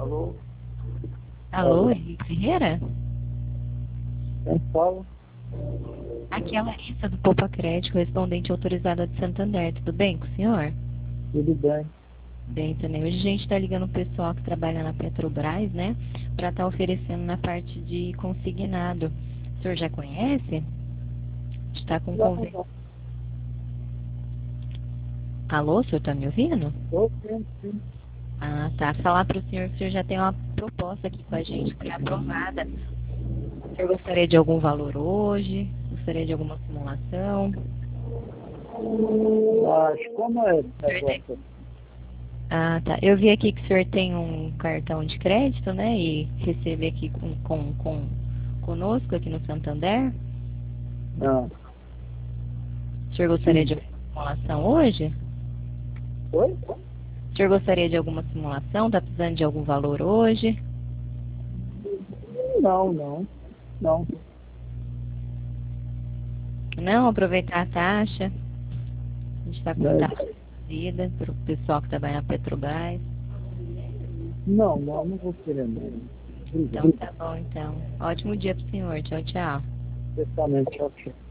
Alô, Henrique Ferreira? Quem fala? Aqui é a Larissa do Poupa Crédito, correspondente autorizada de Santander. Tudo bem com o senhor? Tudo bem. Bem também. Hoje a gente está ligando o pessoal que trabalha na Petrobras, né? Para estar oferecendo na parte de consignado. O senhor já conhece? Está com convênio. Alô, o senhor está me ouvindo? Estou sim. Ah, tá. Falar para o senhor que o senhor já tem uma proposta aqui com a gente pré-aprovada. O senhor gostaria de algum valor hoje? Gostaria de alguma simulação? Mas como é esse O senhor tem... negócio? Ah, tá. Eu vi aqui que o senhor tem um cartão de crédito, né? E recebe aqui conosco aqui no Santander. Não. O senhor gostaria de alguma simulação hoje? Oi? O senhor gostaria de alguma simulação? Tá precisando de algum valor hoje? Não. Não, aproveitar a taxa. A gente está com É, taxa reduzida para o pessoal que trabalha na Petrobras. não vou querer não. Então Obrigado. tá bom, então. Ótimo dia pro senhor. Tchau, tchau. Especialmente, tchau.